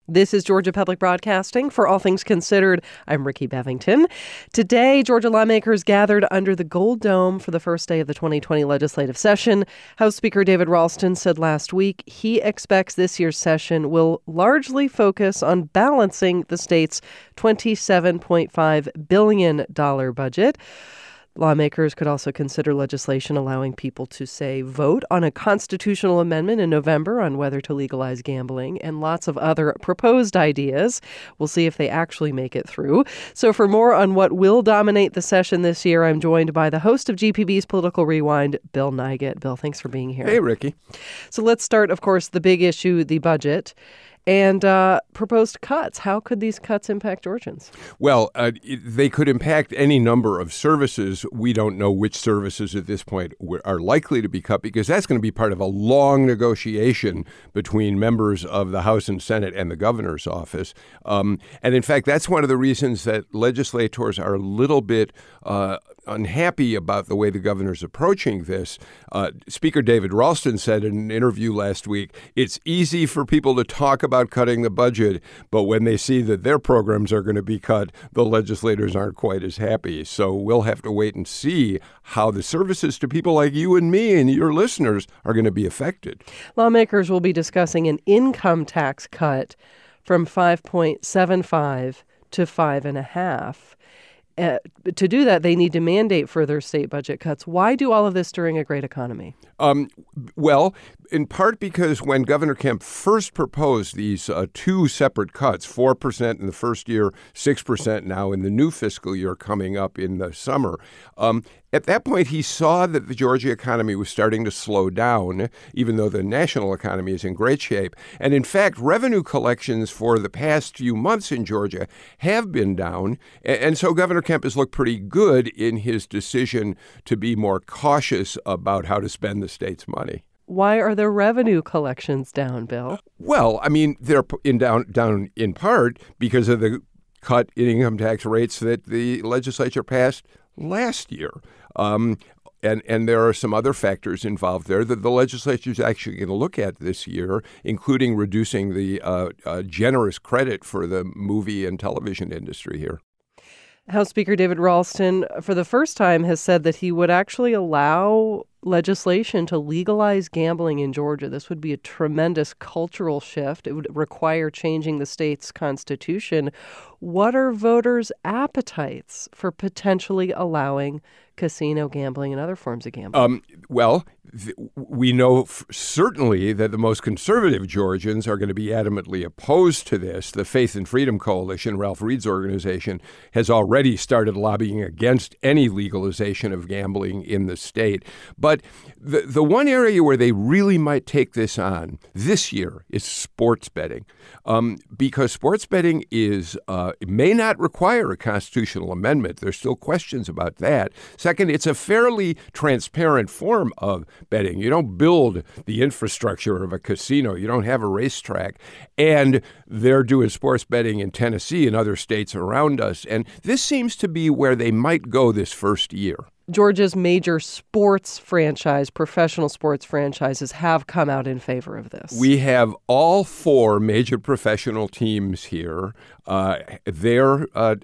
This is Georgia Public Broadcasting. For All Things Considered, I'm Ricky Bevington. Today, Georgia lawmakers gathered under the Gold Dome for the first day of the 2020 legislative session. House Speaker David Ralston said last week he expects this year's session will largely focus on balancing the state's $27.5 billion budget. Lawmakers could also consider legislation allowing people to, say, vote on a constitutional amendment in November on whether to legalize gambling, and lots of other proposed ideas. We'll see if they actually make it through. So for more on what will dominate the session this year, I'm joined by the host of GPB's Political Rewind, Bill Nigut. Bill, thanks for being here. Hey, Ricky. So let's start, of course, the big issue, the budget. And proposed cuts. How could these cuts impact Georgians? Well, they could impact any number of services. We don't know which services at this point are likely to be cut because that's going to be part of a long negotiation between members of the House and Senate and the governor's office. And in fact, that's one of the reasons that legislators are a little bit unhappy about the way the governor's approaching this. Speaker David Ralston said in an interview last week, it's easy for people to talk about cutting the budget, but when they see that their programs are going to be cut, the legislators aren't quite as happy. So we'll have to wait and see how the services to people like you and me and your listeners are going to be affected. Lawmakers will be discussing an income tax cut from 5.75 to 5.5. To do that, they need to mandate further state budget cuts. Why do all of this during a great economy? Well, in part because when Governor Kemp first proposed these two separate cuts, 4% in the first year, 6% now in the new fiscal year coming up in the summer, at that point he saw that the Georgia economy was starting to slow down, even though the national economy is in great shape. And in fact, revenue collections for the past few months in Georgia have been down. And so Governor Kemp has looked pretty good in his decision to be more cautious about how to spend the state's money. Why are the revenue collections down, Bill? Well, I mean, they're down in part because of the cut in income tax rates that the legislature passed last year. And there are some other factors involved there that the legislature is actually going to look at this year, including reducing the generous credit for the movie and television industry here. House Speaker David Ralston, for the first time, has said that he would actually allow legislation to legalize gambling in Georgia. This would be a tremendous cultural shift. It would require changing the state's constitution. What are voters' appetites for potentially allowing casino gambling and other forms of gambling? We know certainly that the most conservative Georgians are going to be adamantly opposed to this. The Faith and Freedom Coalition, Ralph Reed's organization, has already started lobbying against any legalization of gambling in the state. But the one area where they really might take this on this year is sports betting, because sports betting may not require a constitutional amendment. There's still questions about that. Second, it's a fairly transparent form of betting. You don't build the infrastructure of a casino. You don't have a racetrack. And they're doing sports betting in Tennessee and other states around us. And this seems to be where they might go this first year. Georgia's major sports franchise, professional sports franchises, have come out in favor of this. We have all four major professional teams here. Their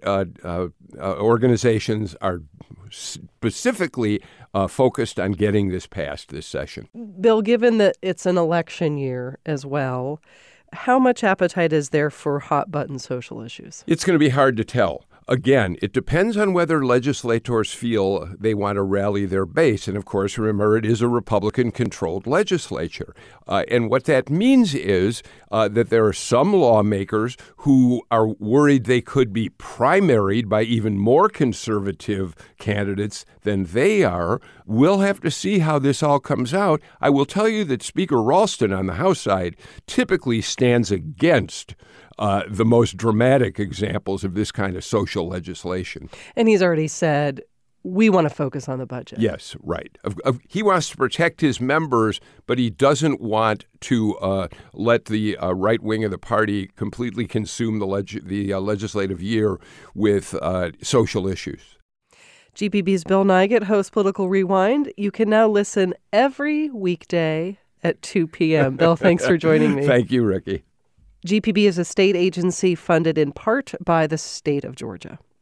organizations are specifically focused on getting this passed this session. Bill, given that it's an election year as well, how much appetite is there for hot-button social issues? It's going to be hard to tell. Again, it depends on whether legislators feel they want to rally their base. And of course, remember, it is a Republican-controlled legislature. And what that means is that there are some lawmakers who are worried they could be primaried by even more conservative candidates than they are. We'll have to see how this all comes out. I will tell you that Speaker Ralston on the House side typically stands against the most dramatic examples of this kind of social legislation. And he's already said, we want to focus on the budget. Yes, right. He wants to protect his members, but he doesn't want to let the right wing of the party completely consume the legislative year with social issues. GPB's Bill Nigut hosts Political Rewind. You can now listen every weekday at 2 p.m. Bill, thanks for joining me. Thank you, Ricky. GPB is a state agency funded in part by the state of Georgia.